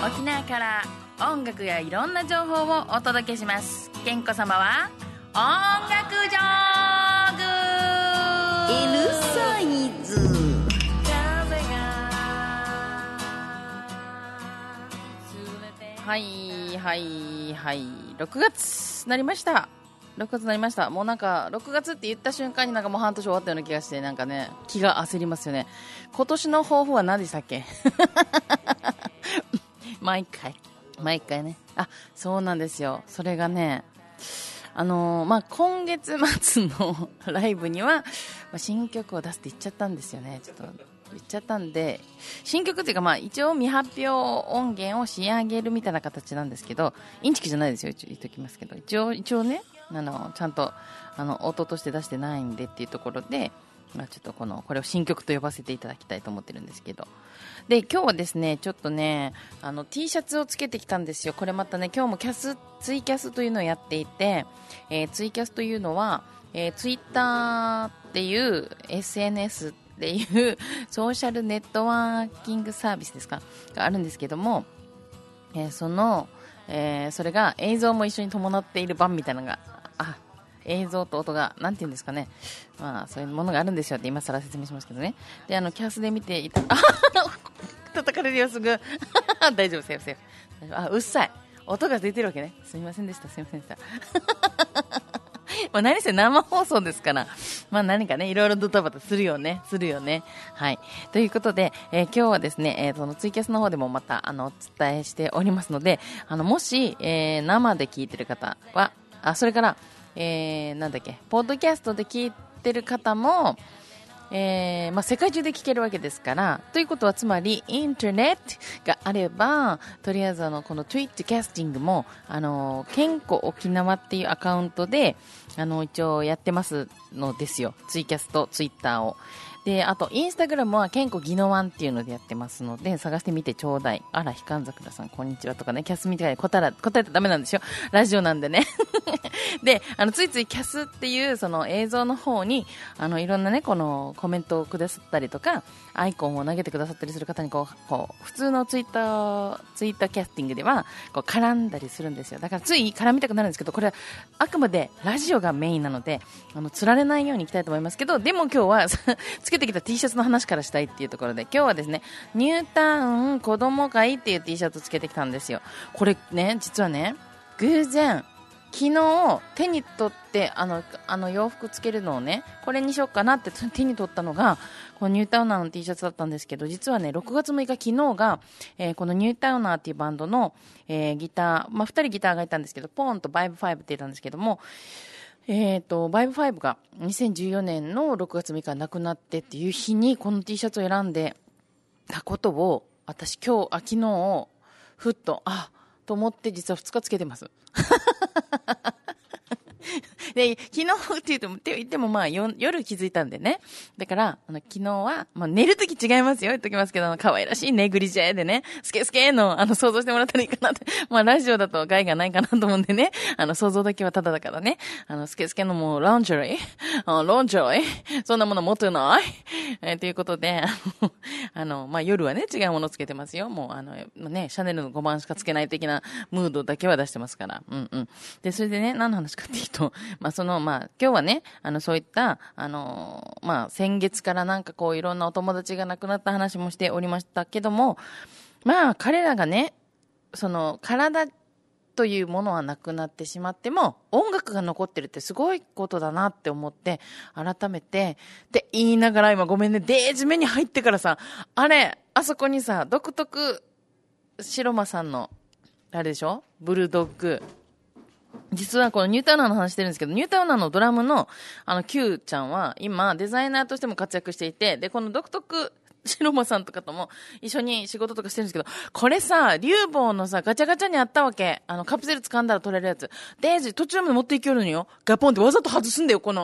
沖縄から音楽やいろんな情報をお届けします。けんこ様は音楽ジョーグ L サイズ。 はいはいはい、6月なりました。6月になりました。もうなんか6月って言った瞬間になんかもう半年終わったような気がして、なんかね気が焦りますよね。今年の抱負は何でしたっけ毎回ね。あ、そうなんですよ。それがね、今月末のライブには、新曲を出すって言っちゃったんですよね。ちょっと言っちゃったんで、新曲っていうか一応未発表音源を仕上げるみたいな形なんですけど、インチキじゃないですよ。言っときますけど、一応ね、ちゃんと音として出してないんでっていうところで、ちょっとこれを新曲と呼ばせていただきたいと思ってるんですけど、で今日はですねちょっとねT シャツをつけてきたんですよ。これまたね今日もツイキャスというのをやっていて、ツイキャスというのは、ツイッターっていう SNS っていうソーシャルネットワーキングサービスですかがあるんですけども、それが映像も一緒に伴っている版みたいなのが映像と音がなんていうんですかね、そういうものがあるんですよって今更説明しますけどね。でキャスで見ていた叩かれるよすぐ大丈夫、セーフセーフ。うっさい音が出てるわけね。すみませんでした何せ生放送ですから、何かねいろいろドタバタするよね。はい、ということで、今日はですね、そのツイキャスの方でもまたお伝えしておりますので、もし、生で聞いてる方はそれからポッドキャストで聞いてる方も、世界中で聞けるわけですから、ということはつまりインターネットがあれば、とりあえずこの Twitch キャスティングも健康沖縄っていうアカウントで一応やってますのですよ。ツイキャスとツイッターを。で、あと、インスタグラムは、健康ギノワンっていうのでやってますので、探してみてちょうだい。あら、ひかんざくらさん、こんにちはとかね、キャスみたいに答えたらダメなんですよ。ラジオなんでね。で、ついついキャスっていう、その映像の方に、いろんなね、このコメントをくださったりとか、アイコンを投げてくださったりする方に、普通のツイッターキャスティングでは、絡んだりするんですよ。だからつい絡みたくなるんですけど、これはあくまでラジオがメインなので、釣られないようにいきたいと思いますけど、でも今日は、つけてきた T シャツの話からしたいっていうところで、今日はですねニュータウン子供会っていう T シャツをつけてきたんですよ。これね実はね偶然昨日手に取って洋服つけるのをねこれにしようかなって手に取ったのがこのニュータウナーの T シャツだったんですけど、実はね6月6日昨日が、このニュータウナーっていうバンドの、ギター、2人ギターがいたんですけど、ポーンとバイブ5って言ったんですけども、バイブ5が2014年の6月6日亡くなってっていう日にこの T シャツを選んでたことを私昨日ふっとと思って実は2日つけてますで昨日って言っても夜気づいたんでね。だから昨日は、寝るとき違いますよ言っときますけど、可愛らしいネグリジェでねスケスケの想像してもらったらいいかなってラジオだと害がないかなと思うんでね、想像だけはただだからね、スケスケのもうランジェリーそんなもの持ってない、ということで夜はね違うものつけてますよ。もうねシャネルの5番しかつけない的なムードだけは出してますから。でそれでね何の話かっていうと、今日はねそういった先月からなんかいろんなお友達が亡くなった話もしておりましたけども、彼らがねその体というものはなくなってしまっても音楽が残ってるってすごいことだなって思って改めてって言いながら、今ごめんねデージ目に入ってからさ、あそこにさ独特白間さんのあれでしょ、ブルドッグ、実はこのニュータウナーの話してるんですけど、ニュータウナーのドラムのQ ちゃんは今デザイナーとしても活躍していて、でこの独特白間さんとかとも一緒に仕事とかしてるんですけど、これさ竜坊のさガチャガチャにあったわけ、カプセル掴んだら取れるやつ、デイジー途中まで持っていけるのよ、ガポンってわざと外すんだよ、この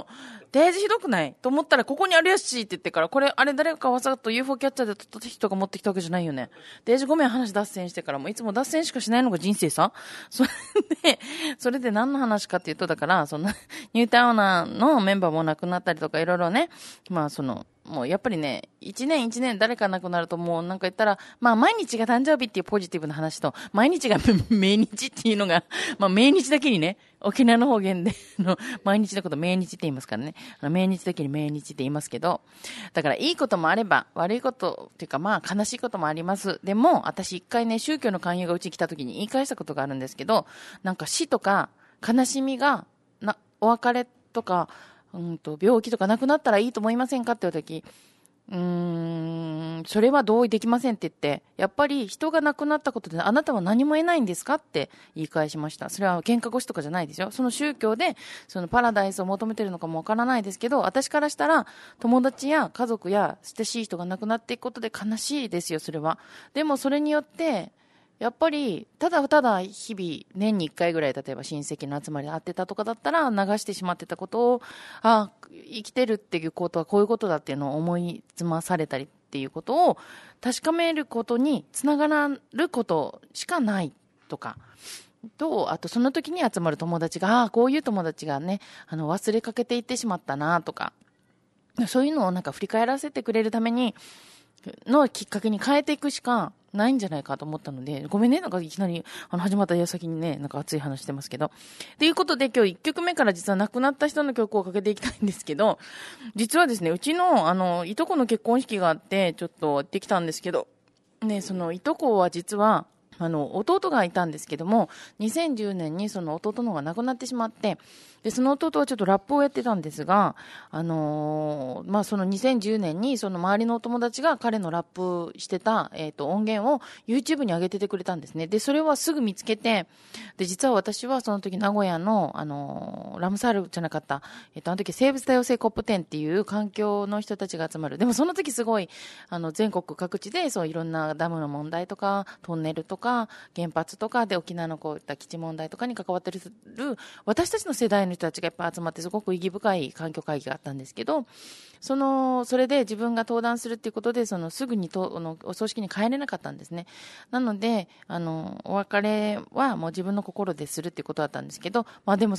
デージひどくないと思ったら、ここにあるやしって言ってから、これ、あれ誰かわざと UFO キャッチャーで撮った人が持ってきたわけじゃないよね。デージごめん話脱線してから、もういつも脱線しかしないのが人生さ。それで何の話かっていうと、だから、その、ニュータウナーのメンバーも亡くなったりとか、いろいろね、まあその、もうやっぱりね、一年誰か亡くなるともうなんか言ったら、まあ毎日が誕生日っていうポジティブな話と、毎日が命日っていうのが、まあ命日だけにね、沖縄の方言で、毎日のこと命日って言いますからね。命日だけに命日って言いますけど、だからいいこともあれば、悪いことっていうかまあ悲しいこともあります。でも、私一回ね、宗教の勧誘がうちに来た時に言い返したことがあるんですけど、なんか死とか悲しみが、お別れとか、病気とかなくなったらいいと思いませんかって言うとき、それは同意できませんって言って、やっぱり人が亡くなったことであなたは何も得ないんですかって言い返しました。それは喧嘩腰とかじゃないですよ。その宗教でそのパラダイスを求めてるのかもわからないですけど、私からしたら友達や家族や親しい人が亡くなっていくことで悲しいですよ、それは。でもそれによってやっぱり、ただ日々、年に1回ぐらい、例えば親戚の集まりで会ってたとかだったら、流してしまってたことを、生きてるっていうことはこういうことだっていうのを思いつまされたりっていうことを確かめることにつながることしかないとか。と、あとその時に集まる友達が、こういう友達がね、忘れかけていってしまったなとか、そういうのをなんか振り返らせてくれるために、のきっかけに変えていくしかないんじゃないかと思ったので、ごめんね、なんかいきなり始まった矢先にね、なんか熱い話してますけど。ということで今日1曲目から実は亡くなった人の曲をかけていきたいんですけど、実はですね、うちのいとこの結婚式があって、ちょっと行ってきたんですけど、ね、そのいとこは実は、弟がいたんですけども、2010年にその弟の方が亡くなってしまって、で、その弟はちょっとラップをやってたんですが、まあ、その2010年にその周りのお友達が彼のラップしてた、音源を YouTube に上げててくれたんですね。で、それはすぐ見つけて、で、実は私はその時名古屋の、ラムサールじゃなかった、あの時生物多様性コップ10っていう環境の人たちが集まる。でもその時すごい、全国各地でそういろんなダムの問題とか、トンネルとか、原発とかで沖縄のこういった基地問題とかに関わっている私たちの世代の人たちがいっぱい集まってすごく意義深い環境会議があったんですけど、それで自分が登壇するっていうことで、すぐにお葬式に帰れなかったんですね。なので、お別れはもう自分の心でするっていうことだったんですけど、まあでも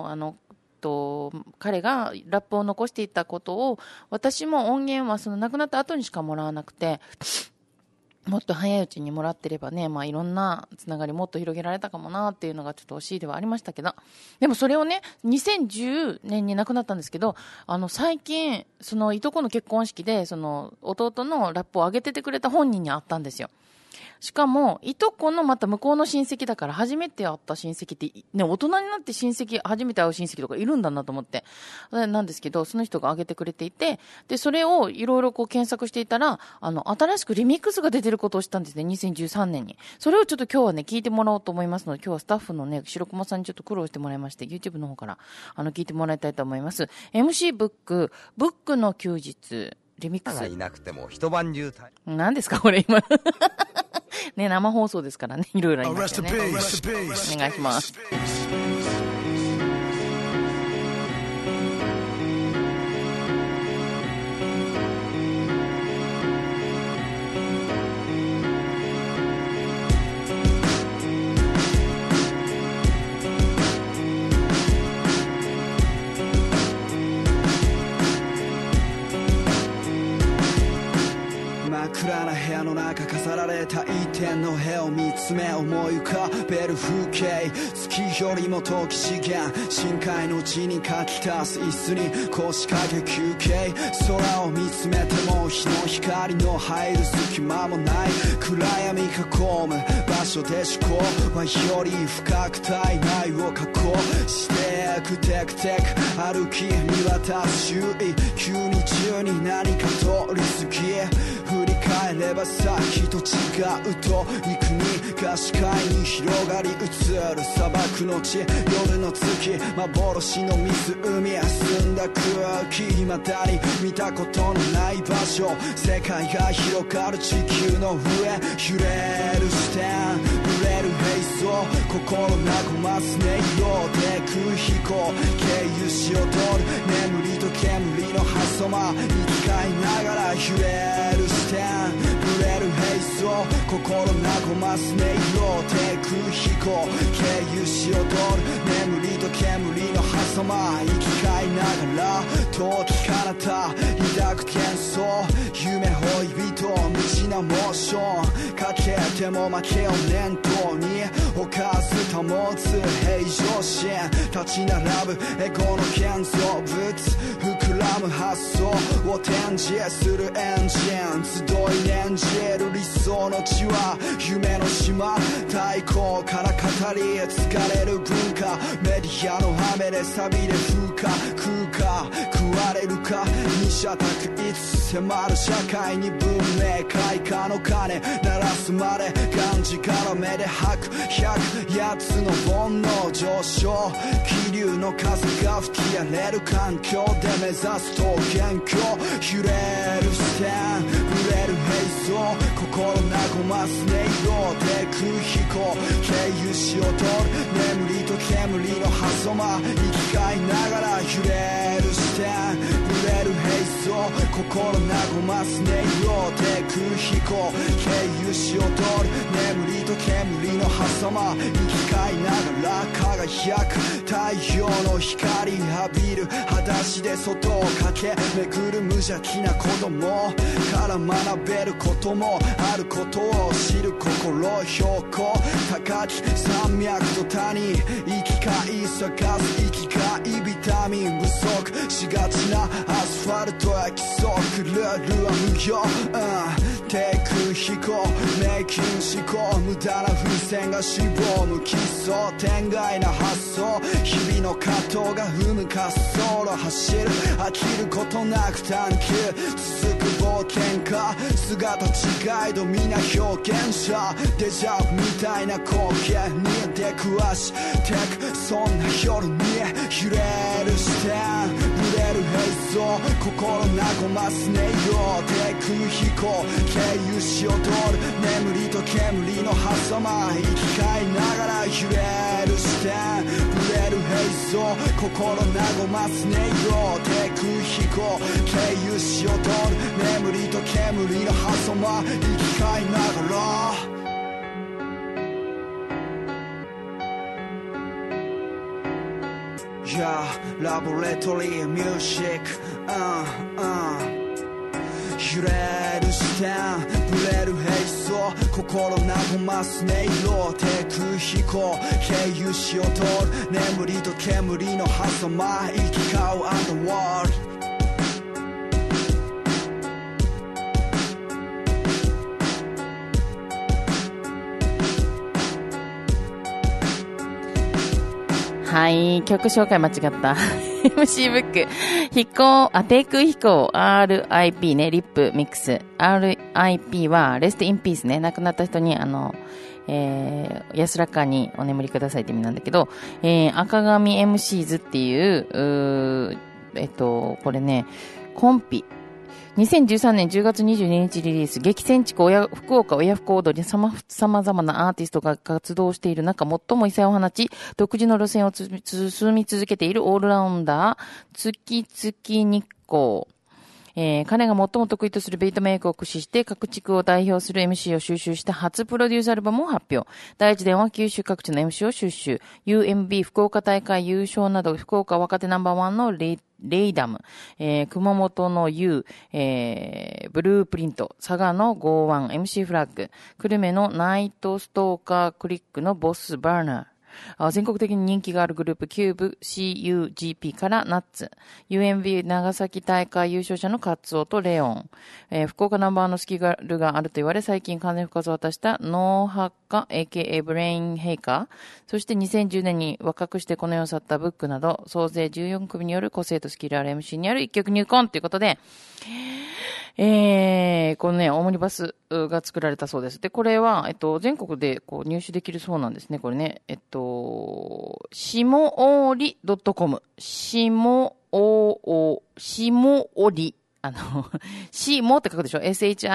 彼がラップを残していったことを、私も音源はその亡くなった後にしかもらわなくて、もっと早いうちにもらってればね、まあいろんなつながりもっと広げられたかもなっていうのがちょっと惜しいではありましたけど、でもそれをね、2010年に亡くなったんですけど、最近、そのいとこの結婚式で、その弟のラップを上げててくれた本人に会ったんですよ。しかも、いとこのまた向こうの親戚だから、初めて会った親戚って、ね、大人になって初めて会う親戚とかいるんだなと思って。なんですけど、その人が挙げてくれていて、で、それをいろいろこう検索していたら、新しくリミックスが出てることをしたんですね、2013年に。それをちょっと今日はね、聞いてもらおうと思いますので、今日はスタッフのね、白駒さんにちょっと苦労してもらいまして、YouTube の方から、聞いてもらいたいと思います。MC ブックの休日、リミックス。 いなくても一晩中何ですかこれ今。ね、生放送ですからね、いろいろありますよね。お願いします。 暗な部屋の中飾られた一点の部を見つめ思い浮かべる風景、月よりも遠き次元、深海の地に書き足す椅子に腰掛け休憩、空を見つめても日の光の入る隙間もない、暗闇囲む場所で思考はより深く体内を加工してくテクテク歩き見渡す周囲、急に中に何か通り過ぎ、振り返ればさっきと違うと幾にか視界に広がり映る砂漠の地、夜の月、幻の湖、澄んだ空気、未だに見たことのない場所、世界が広がる地球の上、揺れる視点、揺れる映像、こ心和ます音色で空飛行経由し踊る眠りと煙の狭間生き交いながら揺れる視点触れる平層心和ます音色で空飛行経由し踊る眠りと煙の狭間生き交いながら遠き彼方抱く幻想夢恋人無知なモーションかけても負けを念頭に犯す保つ平常心立ち並ぶエゴの建造物膨らむ発想を展示するエンジン集い念じる理想の地は夢の島太鼓から語り疲れる文化メディアの雨で錆びれ風化空か食われるか二者択一迫る社会に文明開花の鐘鳴らすまでがんじから目で吐く100つの煩悩上昇気流の風が吹き荒れる環境で目指す桃源郷揺れる視点触れる平層心和ます音色で空飛行経由し踊る眠りと煙の狭間生き交いながら揺れる視点触れる平層心和ます音色で空飛行経由し踊る眠りと煙の狭間生き交いながら輝く太陽の光浴びる裸足で外を駆け巡る無邪気な子供から学べることもあることを知る心標高高き山脈と谷生きがい探す生きがいビタミン不足しがちなアスファルトや規則ルールは無用、低空飛行迷宮思考無駄な風船が死亡無機想天外な発想日々の葛藤が踏む滑走路走る飽きることなく探求続く冒険家姿違いど皆表現者デジャブみたいな光景に出くわしてくそんな夜に揺れる視点触れる平層心和ます音色で空飛行経由し踊る眠りと煙の狭間生き交いながら揺れる視点触れる平層心和ます音色で空飛行経由し踊る眠りと煙の狭間生き交いながらラボレトリーミュージック揺れる視点触れる平層心和ます音色で空飛行経由し踊る眠りと煙の狭間行き交うアンダーワールドはい、曲紹介間違った。MC ブック。低空飛行 RIP ね、リップミックス。RIP は、レストインピースね、亡くなった人に、安らかにお眠りくださいって意味なんだけど、赤髪 MCs っていう、これね、コンピ。2013年10月22日リリース、激戦地福岡親不孝踊り様々なアーティストが活動している中、最も異彩を放ち、独自の路線を進み続けているオールラウンダー、月々日光。彼が最も得意とするベイトメイクを駆使して各地区を代表する MC を収集した初プロデュースアルバムを発表。第一弾は九州各地の MC を収集。UMB 福岡大会優勝など福岡若手ナンバーワンのレイダム、熊本の U、ブループリント、佐賀の51、MC フラッグ、久留米のナイトストーカークリックのボスバーナー。全国的に人気があるグループキューブ CUGP からナッツ UMB 長崎大会優勝者のカツオとレオン、福岡ナンバーのスキガルがあると言われ最近完全復活を果たしたノーハッカ AKA ブレインヘイカー、そして2010年に若くしてこの世を去ったブックなど総勢14組による個性とスキルある MC にある一曲入魂ということで、このね、オムニバスが作られたそうです。で、これは、全国でこう入手できるそうなんですね。これね、しもおり .com。しもおり。しもって書くでしょ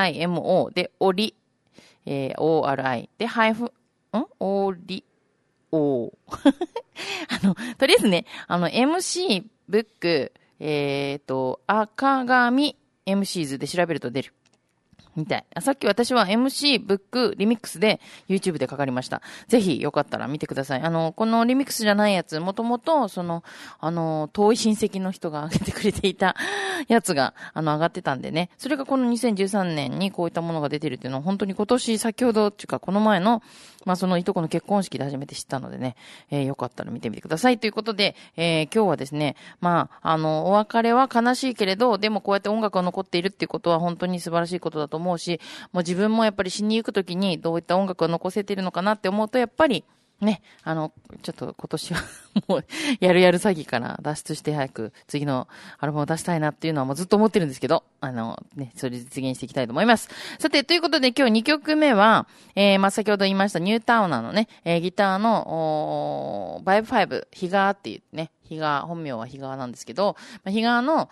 ?shimo で、おり、ori。で、おり、 おー。とりあえずね、MC ブック、赤髪 MCs で調べると出る。みたい。さっき私は MC ブックリミックスで YouTube でかかりました。ぜひよかったら見てください。このリミックスじゃないやつ、もともと、遠い親戚の人が上げてくれていたやつが、上がってたんでね。それがこの2013年にこういったものが出てるっていうのは、本当に今年先ほどっていうか、この前の、そのいとこの結婚式で初めて知ったのでね、よかったら見てみてください。ということで、今日はですね、お別れは悲しいけれど、でもこうやって音楽が残っているっていうことは本当に素晴らしいことだと思うし、もう自分もやっぱり死に行くときにどういった音楽を残せているのかなって思うと、やっぱり、ね、ちょっと今年はもう、やる詐欺から脱出して早く次のアルバムを出したいなっていうのはもうずっと思ってるんですけど、それ実現していきたいと思います。さて、ということで今日2曲目は、先ほど言いましたニュータウナーのね、ギターの、バイブ5、ヒガーっていうね、本名はヒガーなんですけど、ヒガーの、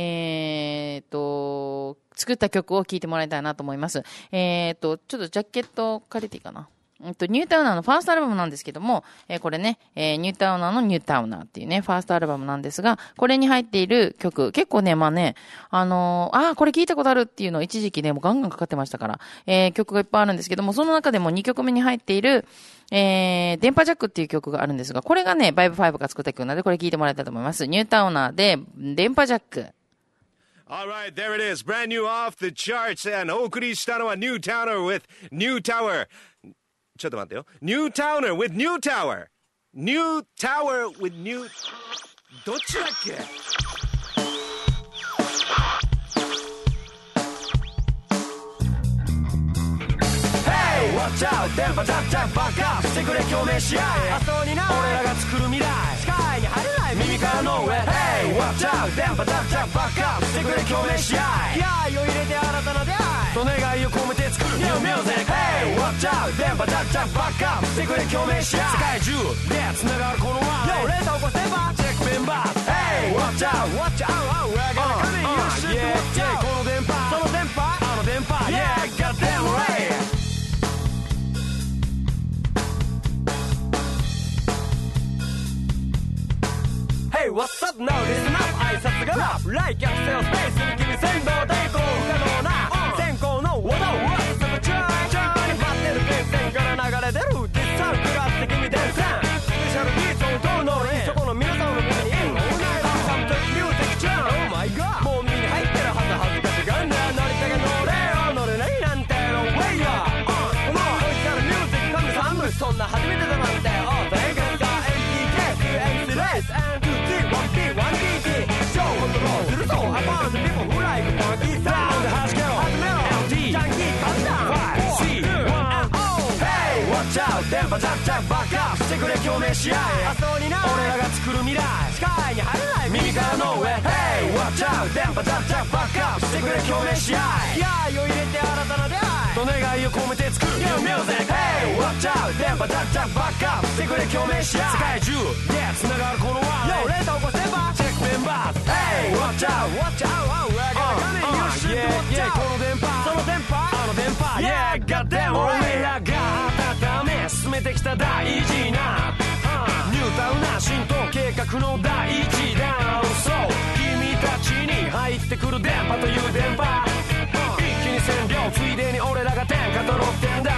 作った曲を聴いてもらいたいなと思います。ちょっとジャケット借りていいかな。ニュータウナーのファーストアルバムなんですけども、これね、ニュータウナーのニュータウナーっていうね、ファーストアルバムなんですが、これに入っている曲、結構ね、これ聞いたことあるっていうのを一時期ね、もうガンガンかかってましたから、曲がいっぱいあるんですけども、その中でも2曲目に入っている、電波ジャックっていう曲があるんですが、これがね、バイブ5が作った曲なので、これ聞いてもらいたいと思います。ニュータウナーで、電波ジャック。 Alright, there it is. Brand new off the charts. And お送りしたのは New Towner with New Tower. ちょっと待ってよ。New Towner with New Tower. New Tower with New... どっちだっけWatch out 電波ジャッジャッバックアップしてくれ共鳴し合い発想にな俺らが作る未来視界に入れない耳からの上 Hey watch out 電波ジャッジャッバックアップしてくれ共鳴し合い気合を入れて新たな出会いと願いを込めて作る New music Hey watch out 電波ジャッジャッバックアップしてくれ共鳴し合い世界中で繋がるこのワン Yo レーター起こせばチェックメンバー Hey watch out watch out we're gonna come in you should watch out この電波その電波あの電波 Yeah goddamn right Hey, what's up now? Listen up! 挨拶がラップ Like 逆性をスペースに君先導抵抗不可能な先行の技を渡すのチャーに待ってる電線から流れ出るディスタンクラス的に伝染スペシャルビートを通るのにそこの皆さんの耳にインオーナイトサムトミュージックチャン Oh my god もう耳に入ってるはず恥ずかしがんだ乗りたが乗れよ乗れないなんて No way やこのおいからミュージック神サムそんな初めてだなんてOh thank you MTK 2MC レース 1T ショーコントロールするぞアパートピポフライクパンキーサウンド始めろLD ジャンキーカウンダウン 5C1O Hey watch out 電波ジャッジャッバックアップしてくれ共鳴し合い発想にな俺らが作る未来視界に入れない耳からの上 Hey watch out 電波ジャッジャッバックアップしてくれ共鳴し合い気合を入れて新たな出会いと願いを込めて作る New music Hey watch out 電波ジャッジャッバックアップしてくれ共鳴し合い世界中で繋がるこのワン Yo レーター起こせばチェックメンバー Hey watch out watch out we're gonna come in you should watch out この電波その電波あの電波 Yeah goddamn 俺らが温め進めてきた大事なニュータウナー浸透計画の第一弾そう君たちに入ってくる電波という電波一気に占領ついでに俺らが天下取ろうってんだ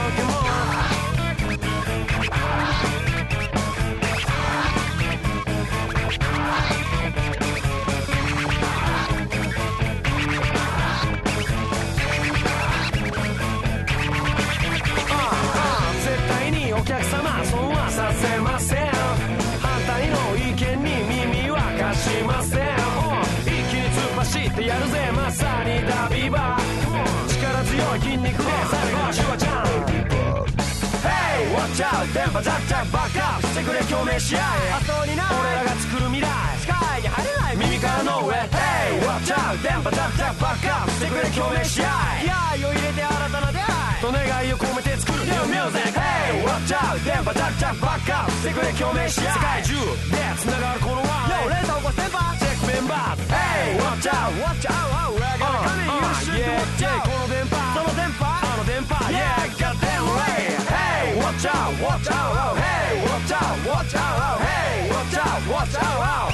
お客様損はさせません反対の意見に耳は貸しません一気に突っ走ってやるぜまさにダビバ力強い筋肉で最後はシュワちゃん Hey watch out 電波ジャッジャッバックアップしてくれ共鳴し合い発想にな俺らが作る未来視界に入れない耳からの上 Hey watch out 電波ジャッジャッバックアップしてくれ共鳴し合い気合を入れて新たな出会いと願いを込めて作る New music Hey watch out 電波ジャッジャッバックアップしてくれ共鳴し合い世界中で繋がるこのワン Yo レーター起こせばチェックメンバー Hey watch out watch out we're gonna come in you should watch out この電波その電波あの電波 Yeah goddamn right Hey watch out watch out Hey Hey watch out watch out Hey watch out watch out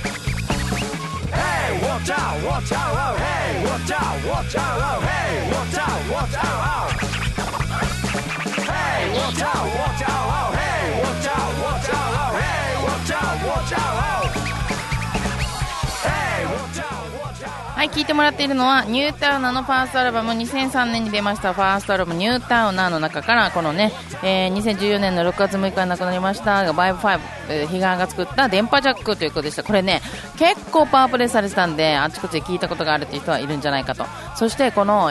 Hey watch out watch out Hey watch out watch out Hey watch out watch out Hey watch out watch out Hey watch out watch out Hey watch out watch out Hey watch out watch out はい、聴いてもらっているのはニュータウナーのファーストアルバム、2003年に出ましたファーストアルバムニュータウナーの中からこのね、2014年の6月6日に亡くなりましたバイブ5、ヒガンが作った電波ジャックということでした。これね結構パワープレイされてたんであちこちで聞いたことがあるという人はいるんじゃないかと。そしてこの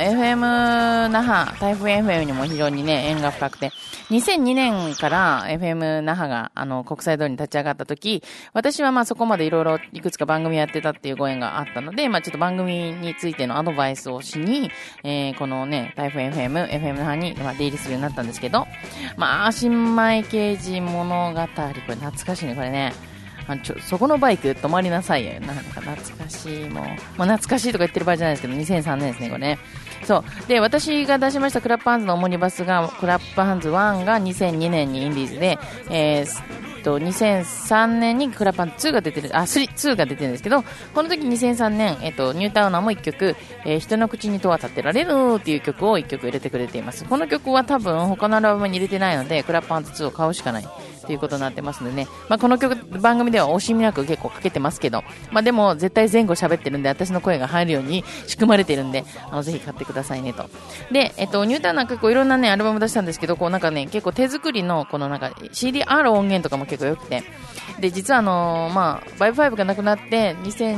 FM 那覇台風 FM にも非常にね縁が深くて、2002年から FM 那覇が国際通りに立ち上がった時、私はまあそこまでいろいろいくつか番組やってたっていうご縁があったので、まあちょっと番組についてのアドバイスをしに、このね台風 FM 那覇に、まあ、出入りするようになったんですけど、まあ新米刑事物語、これ懐かしいねこれね。そこのバイク止まりなさいよ。なんか懐かしい、もう懐かしいとか言ってる場合じゃないですけど、2003年ですねこれね。そうで、私が出しましたクラップハンズのオモニバスがクラップハンズ1が2002年にインディーズで、2003年にクラップハンズ2が出てる、2が出てるんですけど、この時2003年、ニュータウナーも1曲、人の口に戸は立てられるっていう曲を1曲入れてくれています。この曲は多分他のアルバムに入れてないので、クラップハンズ2を買うしかないということになってますのでね、まあ、この曲番組では惜しみなく結構かけてますけど、まあ、でも絶対前後喋ってるんで私の声が入るように仕組まれてるんで、ぜひ買ってくださいねと。で、ニュータウナー結構いろんなねアルバム出したんですけど、こうなんかね結構手作りのこのなんか CDR 音源とかも結構良くて、で実はまあバイブ5がなくなって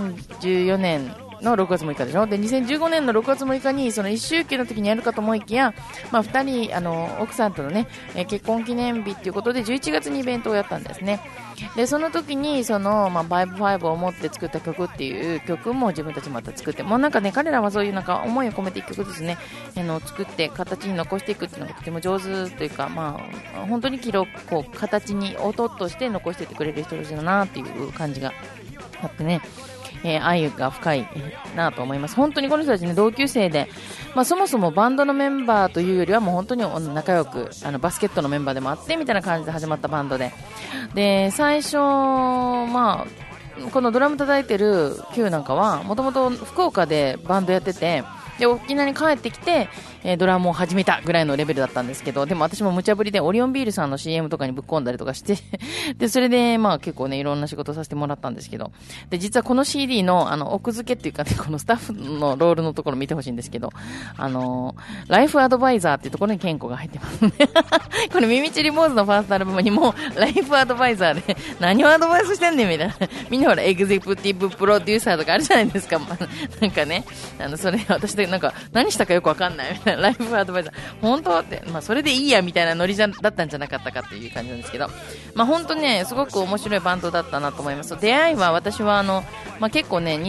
2014年の6月6日でしょ。で2015年の6月6日にその一周期の時にやるかと思いきや、まあ、2人奥さんとのね結婚記念日っていうことで11月にイベントをやったんですね。でその時にまあ、バイブ5を持って作った曲っていう曲も自分たちまた作って、もうなんかね彼らはそういうなんか思いを込めて一曲ですね作って形に残していくっていうのがとても上手というか、まあ本当にこう形に音として残していってくれる人たちだなっていう感じがあってね、愛が深いなと思います。本当にこの人たちね同級生で、まあ、そもそもバンドのメンバーというよりはもう本当に仲良くバスケットのメンバーでもあってみたいな感じで始まったバンドで、最初まあこのドラム叩いてる Q なんかはもともと福岡でバンドやってて、で沖縄に帰ってきて、ドラムを始めたぐらいのレベルだったんですけど、でも私も無茶ぶりでオリオンビールさんの CM とかにぶっ込んだりとかしてでそれでまあ結構ねいろんな仕事させてもらったんですけど、で実はこの CD の奥付けっていうかね、このスタッフのロールのところ見てほしいんですけど、ライフアドバイザーっていうところに健康が入ってますねこれミミチリ坊主のファーストアルバムにもライフアドバイザーで何をアドバイスしてんねんみたいなみんなほらエグゼクティブプロデューサーとかあるじゃないですかなんかねそれ私でなんか何したかよくわかんないみたいなライフアドバイザー本当って、まあ、それでいいやみたいなノリだったんじゃなかったかっていう感じなんですけど、まあ、本当ねすごく面白いバンドだったなと思います。出会いは私はまあ、結構ね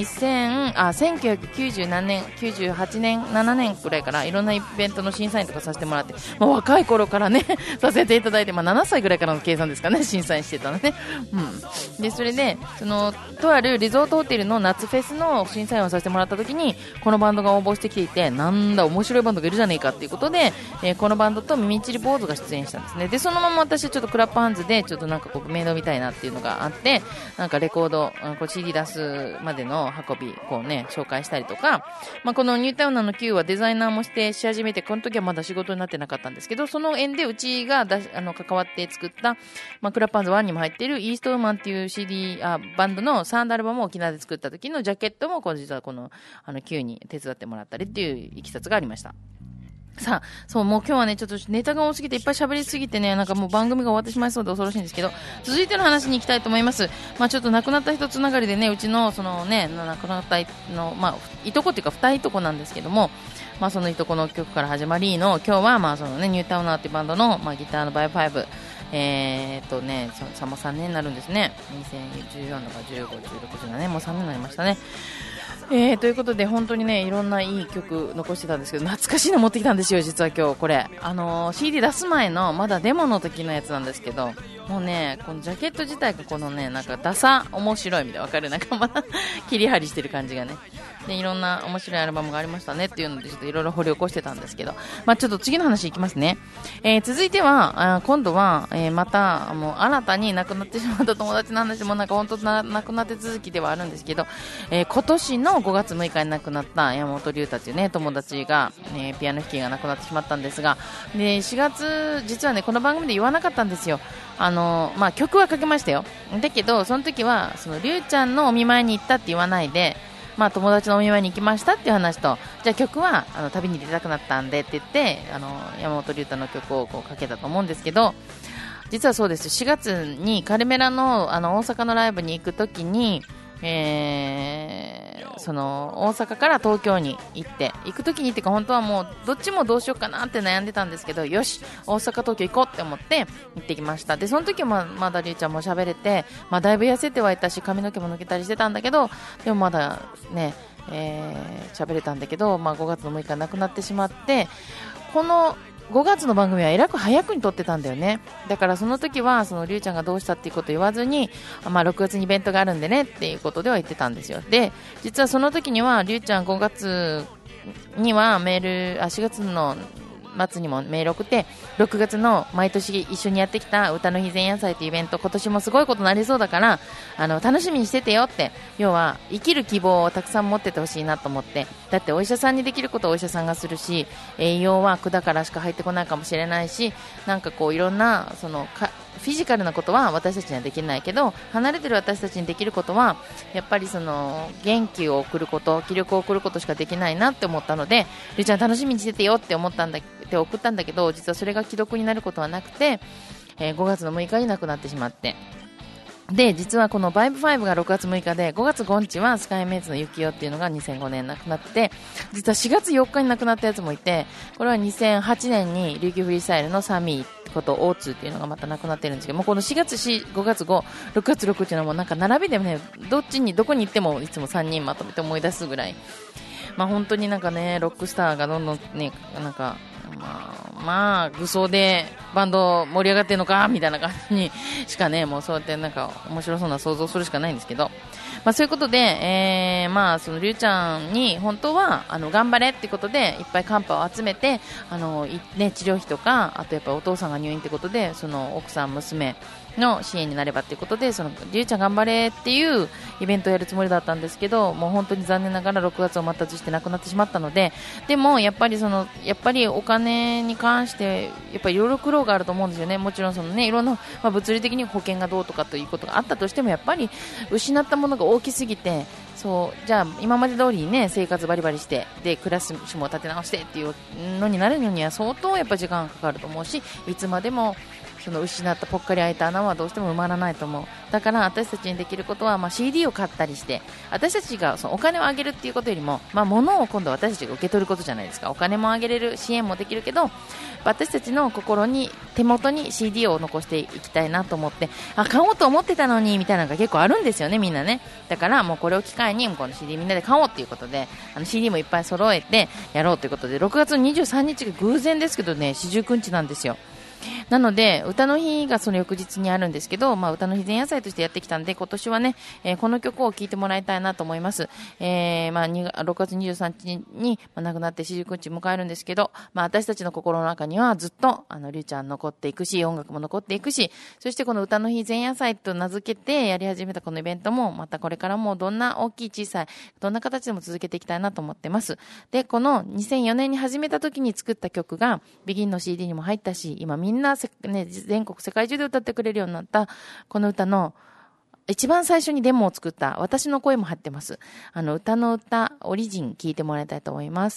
1990何年98年7年くらいからいろんなイベントの審査員とかさせてもらって、まあ、若い頃からねさせていただいて、まあ、7歳ぐらいからの計算ですかね、審査員してたのね、うん、でそれでとあるリゾートホテルの夏フェスの審査員をさせてもらった時にこのバンドが応募してきていて、なんだ面白いバンドがいるじゃねえかっていうことで、このバンドとミミチリ坊主が出演したんですね。でそのまま私ちょっとクラップハンズでちょっとなんかこうメイドみたいなっていうのがあって、なんかレコードこう CD 出すまでの運びこうね紹介したりとか、まあ、このニュータウナーの Q はデザイナーもし始めて、この時はまだ仕事になってなかったんですけど、その縁でうちが関わって作った、まあ、クラップハンズ1にも入っているイーストウーマンっていう バンドのサウンドアルバムを沖縄で作った時のジャケットも実はこのQ に手伝ってもらったりっていういきさつがありました。さあ、そう、もう今日はね、ちょっとネタが多すぎていっぱい喋りすぎてね、なんかもう番組が終わってしまいそうで恐ろしいんですけど、続いての話に行きたいと思います。まあちょっと亡くなった人つながりでね、うちのそのね、亡くなったまあいとこっていうか二いとこなんですけども、まあそのいとこの曲から始まりの、今日はまあそのね、ニュータウナーっていうバンドの、まあギターのバイブ5、さも3年になるんですね。2014とか15、16、17、もう3年になりましたね。ということで本当にねいろんないい曲残してたんですけど、懐かしいの持ってきたんですよ実は今日これCD 出す前のまだデモの時のやつなんですけど、もうねこのジャケット自体がこのねなんかダサ面白いみたいなわかる、なんかまだ切り張りしてる感じがねでいろんな面白いアルバムがありましたねっていうのでちょっといろいろ掘り起こしてたんですけど、ちょっと次の話いきますね。続いては今度は、またもう新たに亡くなってしまった友達の話もなんか本当亡くなって続きではあるんですけど、今年の5月6日に亡くなった山本龍太というね友達が、ピアノ弾きが亡くなってしまったんですが、で4月実はねこの番組で言わなかったんですよ。曲は書きましたよ。だけどその時はその龍ちゃんのお見舞いに行ったって言わないで、友達のお見舞いに行きましたっていう話と、じゃあ曲は旅に出たくなったんでって言って山本龍太の曲をこうかけたと思うんですけど、実はそうです。4月にカルメラの大阪のライブに行くときに、その大阪から東京に行くときにっていうか本当はもうどっちもどうしようかなって悩んでたんですけど、よし大阪東京行こうって思って行ってきました。でその時はまだりゅうちゃんも喋れて、だいぶ痩せてはいたし髪の毛も抜けたりしてたんだけど、でもまだね喋れたんだけど、5月の6日亡くなってしまって、この5月の番組はえらく早くに撮ってたんだよね。だからその時はそのりゅうちゃんがどうしたっていうことを言わずに、6月にイベントがあるんでねっていうことでは言ってたんですよ。で実はその時にはりゅうちゃん5月には4月の末にもメール送って、6月の毎年一緒にやってきた歌の日前夜祭というイベント、今年もすごいことになりそうだから楽しみにしててよって、要は生きる希望をたくさん持っててほしいなと思って。だってお医者さんにできることはお医者さんがするし、栄養は管からしか入ってこないかもしれないし、なんかこういろんなそのフィジカルなことは私たちにはできないけど、離れてる私たちにできることはやっぱりその元気を送ること、気力を送ることしかできないなって思ったので、りゅうちゃん楽しみにしててよって思ったんだって送ったんだけど、実はそれが既読になることはなくて、5月の6日に亡くなってしまって、で実はこのバイブ5が6月6日で、5月5日はスカイメイツのユキオっていうのが2005年亡くなって、実は4月4日に亡くなったやつもいて、これは2008年に琉球フリースタイルのサミーことオーツーっていうのがまた亡くなってるんですけども、この4月4、5月5、6月6っていうのはもうなんか並びでね、どこに行ってもいつも3人まとめて思い出すぐらい、本当になんかねロックスターがどんどんねなんか愚装でバンド盛り上がってるのかみたいな感じにしかね、もうそうやってなんか面白そうな想像するしかないんですけど、そういうことで、そのりゅうちゃんに本当は頑張れってことでいっぱいカンパを集めて治療費とか、あとやっぱお父さんが入院ってことでその奥さん娘の支援になればっていうことで、そのりゅうちゃん頑張れっていうイベントをやるつもりだったんですけど、もう本当に残念ながら6月を待たずして亡くなってしまったので、でもやっぱりお金に関してやっぱりいろいろ苦労があると思うんですよね。もちろんそのねいろんな、物理的に保険がどうとかということがあったとしても、やっぱり失ったものが大きすぎて、じゃあ今まで通りにね生活バリバリしてで暮らしも立て直してっていうのになるのには相当やっぱ時間がかかると思うし、いつまでもその失ったぽっかり開いた穴はどうしても埋まらないと思う。だから私たちにできることは、CD を買ったりして、私たちがそのお金をあげるっていうことよりも、物を今度私たちが受け取ることじゃないですか。お金もあげれる、支援もできるけど、私たちの心に手元に CD を残していきたいなと思って、買おうと思ってたのにみたいなのが結構あるんですよね、みんなね。だからもうこれを機会にこの CD みんなで買おうっていうことで、CD もいっぱい揃えてやろうということで、6月23日が偶然ですけどね、四十九日なんですよ。なので歌の日がその翌日にあるんですけど、歌の日前夜祭としてやってきたんで、今年はね、この曲を聴いてもらいたいなと思います。6月23日に亡くなって四十九日迎えるんですけど、私たちの心の中にはずっとりゅうちゃん残っていくし、音楽も残っていくし、そしてこの歌の日前夜祭と名付けてやり始めたこのイベントもまたこれからもどんな大きい小さいどんな形でも続けていきたいなと思ってます。でこの2004年に始めた時に作った曲がビギンの CD にも入ったし、今みんな全国世界中で歌ってくれるようになったこの歌の一番最初にデモを作った私の声も入ってます。歌の歌オリジン聞いてもらいたいと思います。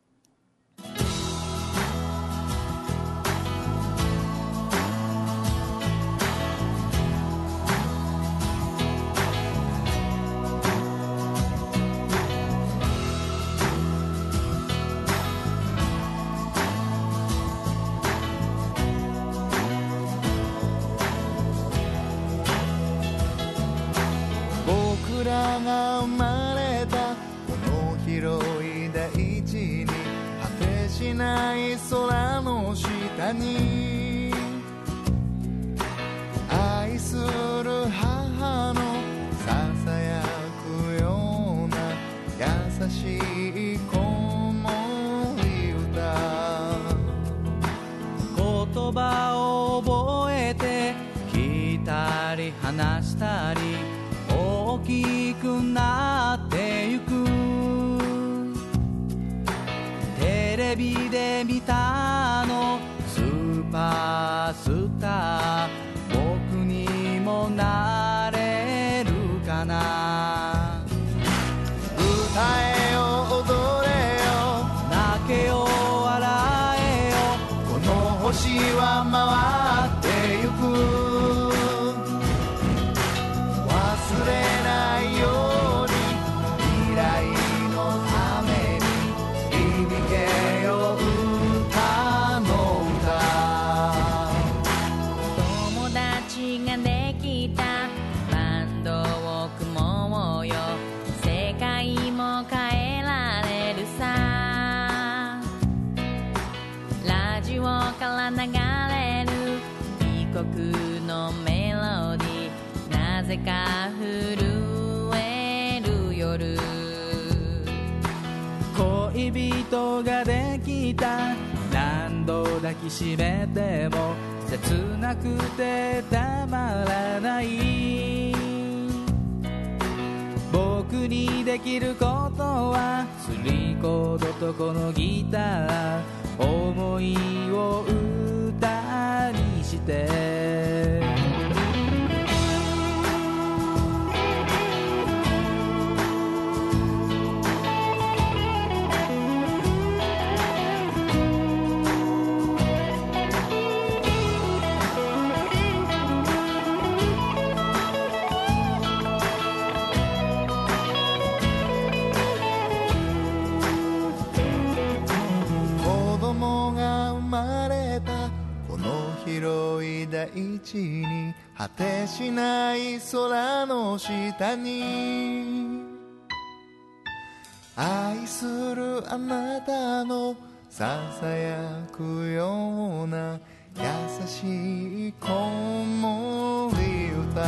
僕らが生まれたこの広い大地に、果てしない空の下に愛する母のささやくような優たり話したり大きくなってゆく。テレビで見たのスーパースター、僕にもなれるかな。 歌えよ踊れよ泣けよ笑えよ、 この星は回ってゆく。忘れないように未来のために響けよ歌の友達ができた、バンドを組もうよ、世界も変えられるさ。ラジオから流れる異国のメロディー、なぜか震える夜。 恋人ができた、何度抱きしめても切なくてたまらない。僕にできることはスリーコードとこのギター、思いを歌にして子供が生まれたこの広い大地に、果てしない空の下に、愛するあなたのささやくような優しい子守歌。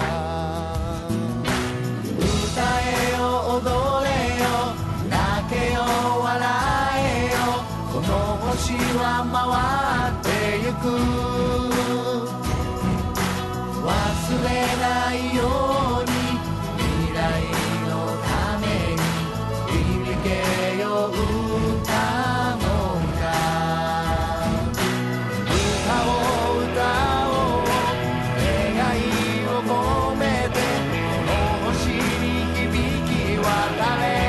歌えよ踊れよ泣けよ笑えよ、この星は回ってゆく。忘れないように未来のために響けよ歌の歌。歌を歌おう願いを込めて、この星に響き渡れ。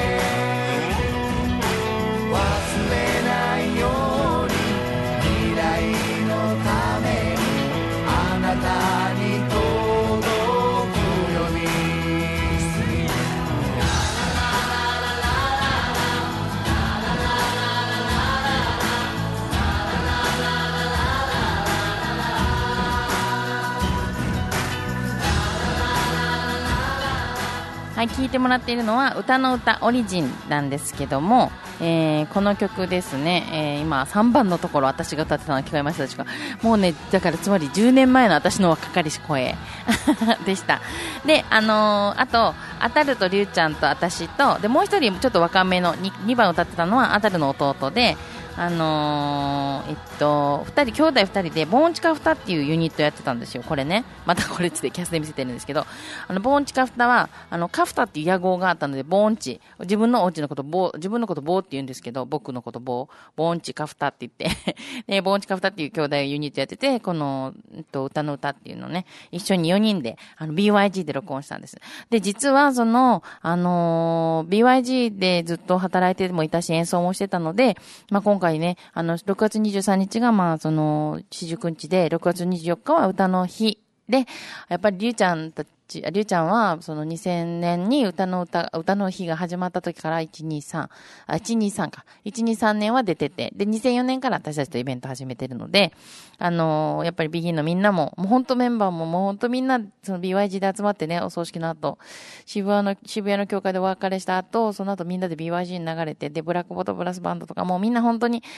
忘れないように未来のためにあなたに届くように。 はい、聴いてもらっているのは歌の歌オリジンなんですけども、この曲ですね、今3番のところ私が歌ってたの聞こえましたでしょうか。もうね、だからつまり10年前の私の若かりし声でした。で、あとアタルとリュウちゃんと私と、でもう一人ちょっと若めの 2番歌ってたのはアタルの弟で、2人兄弟2人でボーンチカフタっていうユニットやってたんですよ。これね、またこれでキャスで見せてるんですけど、ボーンチカフタはカフタっていう屋号があったので、ボーンチ、自分のお家のことボー、自分のことボーって言うんですけど、僕のことボーンチカフタって言ってでボーンチカフタっていう兄弟ユニットやってて、この、歌の歌っていうのをね、一緒に4人でBYG で録音したんです。で、実はそのBYG でずっと働いてもいたし演奏もしてたので、まあ今回ね、6月23日がまあその四十九日で、6月24日は歌の日で、やっぱりりゅうちゃんはその2000年に歌の日が始まった時から123年は出てて、で2004年から私たちとイベント始めてるので、やっぱりビギンのみんなもう本当メンバーももう本当みんなその BYG で集まってね、お葬式の後渋谷の教会でお別れした後、その後みんなで BYG に流れて、でブラックボトブラスバンドとかもうみんな本当に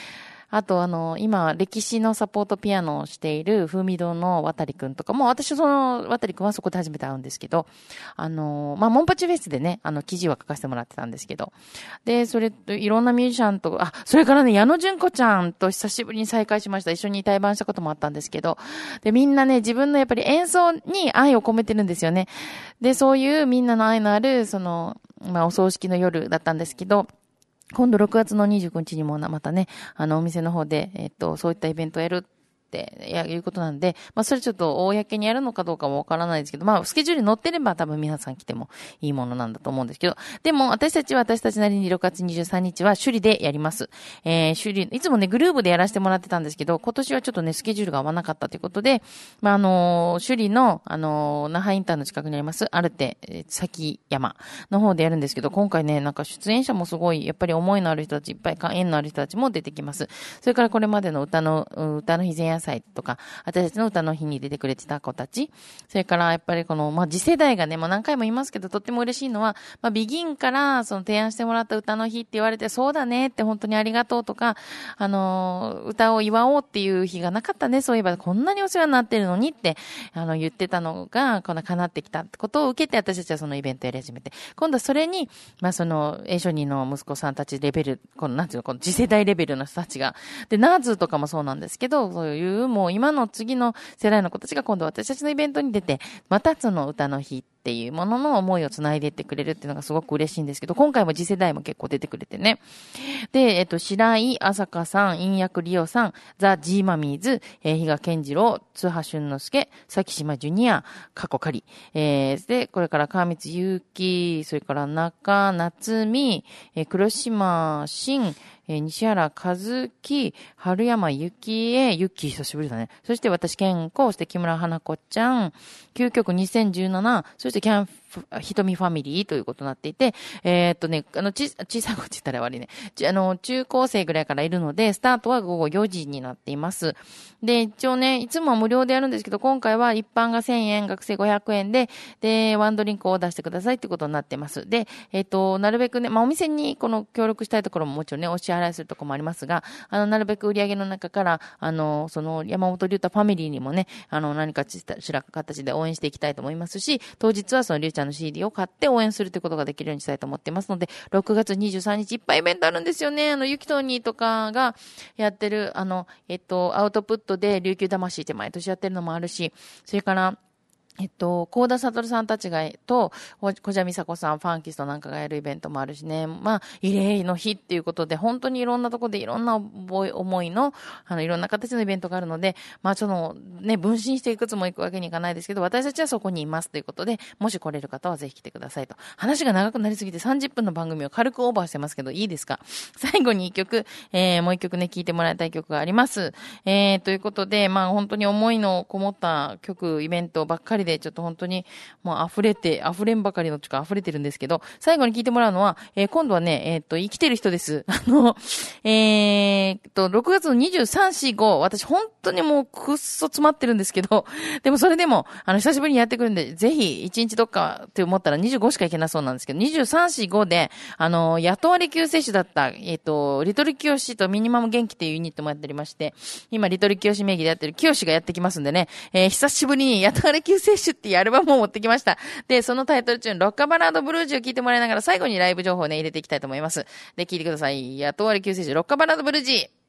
あと今、歴史のサポートピアノをしている風味堂の渡くんとかも、私その渡くんはそこで初めて会うんですけど、モンパチフェスでね、記事は書かせてもらってたんですけど、で、それといろんなミュージシャンと、それからね、矢野純子ちゃんと久しぶりに再会しました。一緒に対バンしたこともあったんですけど、で、みんなね、自分のやっぱり演奏に愛を込めてるんですよね。で、そういうみんなの愛のある、お葬式の夜だったんですけど、今度6月の29日にもまたね、お店の方で、そういったイベントをやるっていうことなんで、それちょっと公にやるのかどうかもわからないですけど、スケジュールに載ってれば多分皆さん来てもいいものなんだと思うんですけど、でも私たちなりに6月23日は首里でやります。首里、いつもね、グルーブでやらせてもらってたんですけど、今年はちょっとね、スケジュールが合わなかったということで、首里の、那覇インターの近くにあります、アルテ、崎山の方でやるんですけど、今回ね、なんか出演者もすごい、やっぱり思いのある人たち、いっぱい縁のある人たちも出てきます。それからこれまでの歌の日前夜祭とか、私たちの歌の日に出てくれてた子たち、それからやっぱりこの、次世代がね、もう何回も言いますけど、とっても嬉しいのは、ビギンからその提案してもらった歌の日って言われて、そうだねって本当にありがとうとか、歌を祝おうっていう日がなかったね、そういえばこんなにお世話になってるのにって、言ってたのが、叶ってきたってことを受けて、私たちはそのイベントやり始めて、今度はそれに、その、A諸人の息子さんたちレベル、なんていうの、この次世代レベルの人たちが、で、ナーズとかもそうなんですけど、そういう、もう今の次の世代の子たちが今度私たちのイベントに出て、またその歌の日っていうものの思いをつないでいってくれるっていうのがすごく嬉しいんですけど、今回も次世代も結構出てくれてね。で、白井朝香さん、陰薬リオさん、ザ・ジーマミーズ、比嘉健次郎、津波俊之介、崎島ジュニア、過去仮。で、これから川光祐希、それから中夏美、黒島真、西原和樹、春山ゆきえ、ゆき久しぶりだね。そして私、健康、そして木村花子ちゃん、究極2017、そしてひとみファミリーということになっていて、小さい子って言ったら悪いね。中高生ぐらいからいるので、スタートは午後4時になっています。で、一応ね、いつもは無料でやるんですけど、今回は一般が1000円、学生500円で、ワンドリンクを出してくださいってことになってます。で、なるべくね、お店にこの協力したいところももちろんね、お支払いするところもありますが、なるべく売り上げの中から、その山本龍太ファミリーにもね、何かしら形で応援していきたいと思いますし、当日はその龍ちゃんの CD を買って応援するということができるようにしたいと思っていますので、6月23日いっぱいイベントあるんですよね。ゆきとにとかがやってる、アウトプットで琉球魂って毎年やってるのもあるし、それから、高田悟さんたちが、小蛇美佐子さん、ファンキストなんかがやるイベントもあるしね。慰霊の日っていうことで、本当にいろんなところでいろんな思いの、いろんな形のイベントがあるので、分身していくつも行くわけにいかないですけど、私たちはそこにいますということで、もし来れる方はぜひ来てくださいと。話が長くなりすぎて30分の番組を軽くオーバーしてますけど、いいですか？最後に一曲、もう一曲ね、聴いてもらいたい曲があります。ということで、本当に思いのこもった曲、イベントばっかりでちょっと本当にもう溢れんばかりの溢れてるんですけど、最後に聞いてもらうのは、今度はね、生きてる人です。6月の23、4、5、私本当にもうくっそ詰まってるんですけど、でもそれでも、久しぶりにやってくるんで、ぜひ1日どっかって思ったら25しか行けなそうなんですけど、23、4、5で、雇われ救世主だった、リトルキヨシとミニマム元気っていうユニットもやっておりまして、今リトルキヨシ名義でやってるキヨシがやってきますんでね、久しぶりに雇われ救世主っていうアルバムを持ってきました。で、そのタイトルチューン、ロッカバラードブルージーを聞いてもらいながら最後にライブ情報をね、入れていきたいと思います。で、聞いてください。雇われ救世主、ロッカバラードブルージー。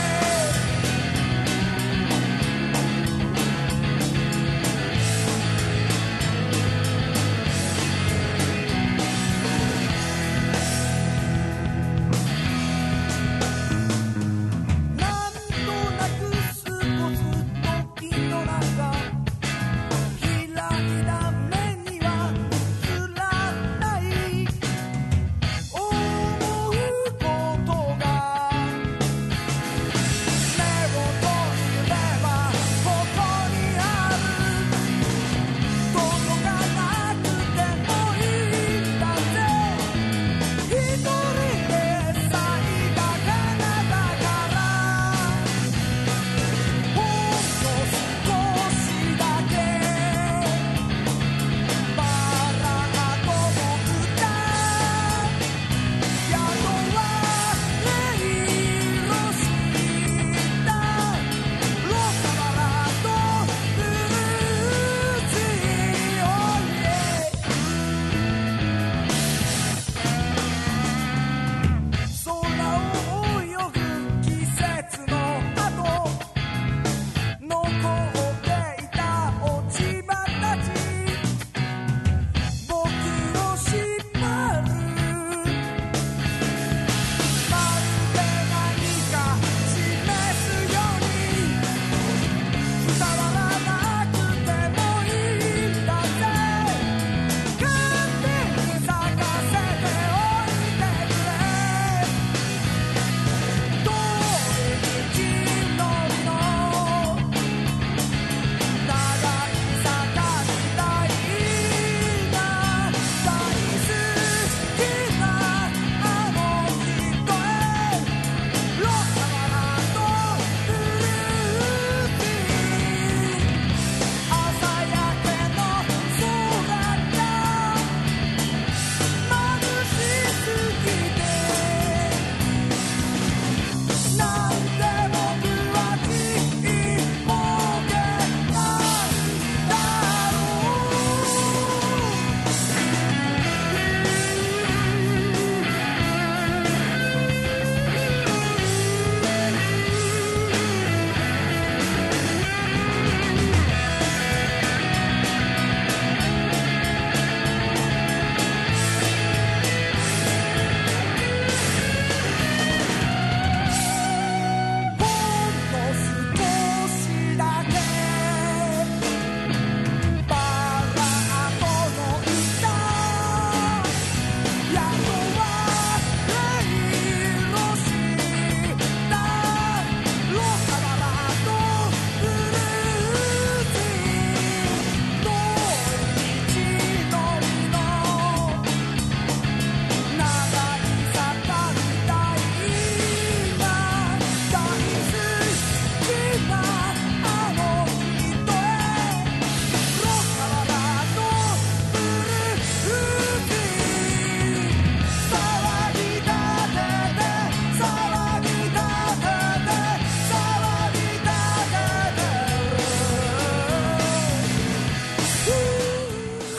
「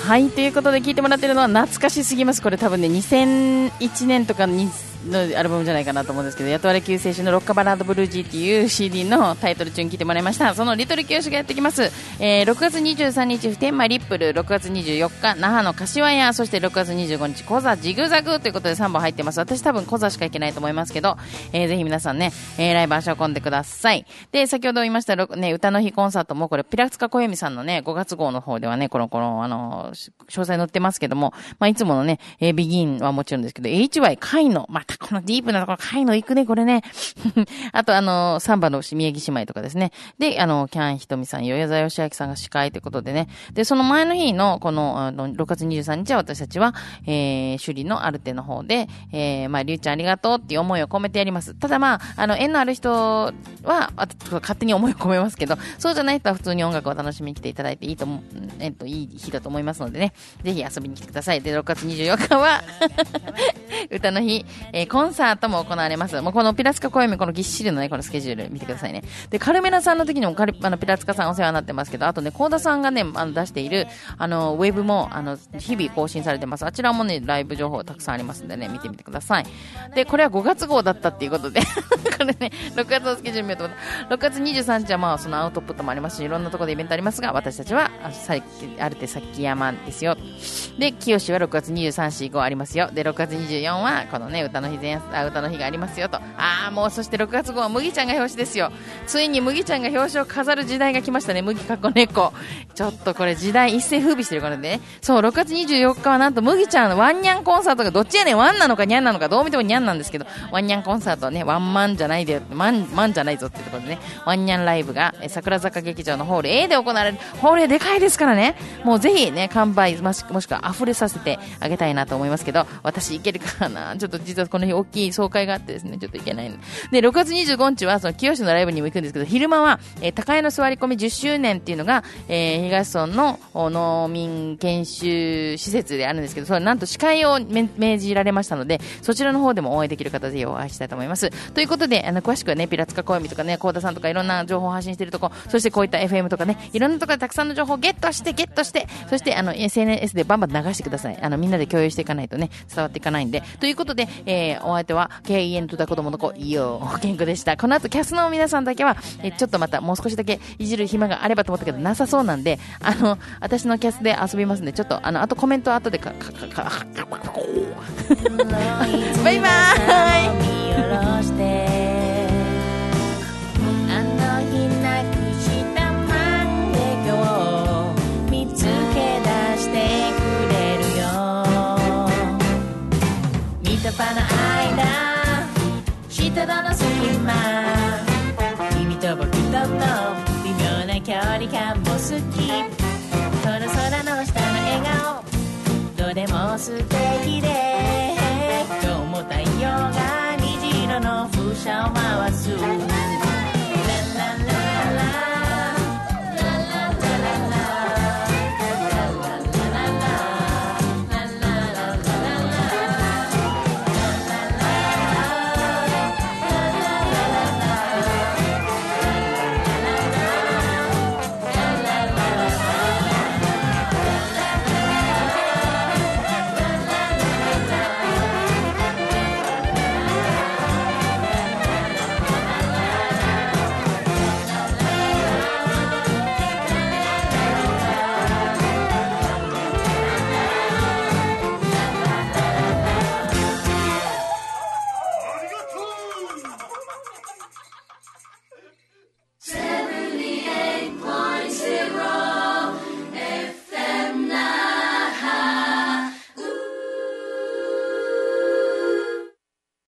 はい、ということで聞いてもらってるのは懐かしすぎます。これ多分ね2001年とかにのアルバムじゃないかなと思うんですけど、雇われ救世主のロッカバラードブルージーっていう CD のタイトル中に聞いてもらいました。そのリトル教師がやってきます、6月23日普天間リップル、6月24日那覇の柏屋、そして6月25日コザジグザグということで3本入ってます。私多分コザしか行けないと思いますけど、ぜひ皆さんね、ライブ足を運んでください。で、先ほど言いました、ね、歌の日コンサートもこれピラツカ小由美さんのね5月号の方ではねこの詳細載ってますけども、まあ、いつものね、ビギンはもちろんですけど HY 海のまたこのディープなところ海の行くねこれねあとサンバの宮城姉妹とかですね。でキャンひとみさん、与沢義明さんが司会ということでね。でその前の日のこの6月23日は私たちは、首里のアルテの方で、まありゅうちゃんありがとうっていう思いを込めてやります。ただまあ縁のある人は勝手に思いを込めますけど、そうじゃない人は普通に音楽を楽しみに来ていただいていいと思う、いい日だと思いますのでね、ぜひ遊びに来てください。で6月24日は歌の日、コンサートも行われます。もうこのピラツカ小読みこのぎっしりのねこのスケジュール見てくださいね。でカルメナさんの時にもピラツカさんお世話になってますけど、あとねコーダさんがね出しているウェブも日々更新されてます。あちらもねライブ情報たくさんありますんでね見てみてください。でこれは5月号だったっていうことでこれね6月のスケジュール見ようと思った。6月23日はまあそのアウトプットもありますし、いろんなところでイベントありますが、私たちはアルテ崎山ですよ。で清は6月23、4、5ありますよ。で6月24はこのね歌の日がありますよと。もうそして6月号は麦ちゃんが表紙ですよ。ついに麦ちゃんが表紙を飾る時代が来ましたね。麦かっこ猫、ちょっとこれ時代一世風靡してるからね。そう6月24日はなんと麦ちゃんのワンニャンコンサートがどっちやねん、ワンなのかニャンなのか、どう見てもニャンなんですけど、ワンニャンコンサートはねワンマンじゃないでマンじゃないぞっていうところでね、ワンニャンライブが桜坂劇場のホール A で行われる。ホール A でかいですからね、もうぜひね完売もしくは溢れさせてあげたいなと思いますけど、私行けるかな、ちょっと実はこの日大きい総会があってですねちょっと行けない。で6月25日はその清のライブにも行くんですけど、昼間は、高江の座り込み10周年っていうのが、東村の農民研修施設であるんですけど、それなんと司会を命じられましたので、そちらの方でもお会いできる方ぜひお会いしたいと思います。ということで詳しくはねピラツカ小読みとかねコーダさんとかいろんな情報を発信しているとこ、そしてこういった FM とかねいろんなところでたくさんの情報をゲットして、そしてSNS でバンバン流してください。みんなで共有していかないとね伝わっていかないんで。ということで、お相手は KEN とだ子供の子いいよ健康でした。この後キャスの皆さんだけは、ちょっとまたもう少しだけいじる暇があればと思ったけどなさそうなんで、私のキャスで遊びますんで、ちょっとあとコメントは後でバイバーイ。 パの間下の隙間、君と僕との微妙な距離感も好き、この空の下の笑顔どれも素敵で、今日も太陽が虹色の風車を回す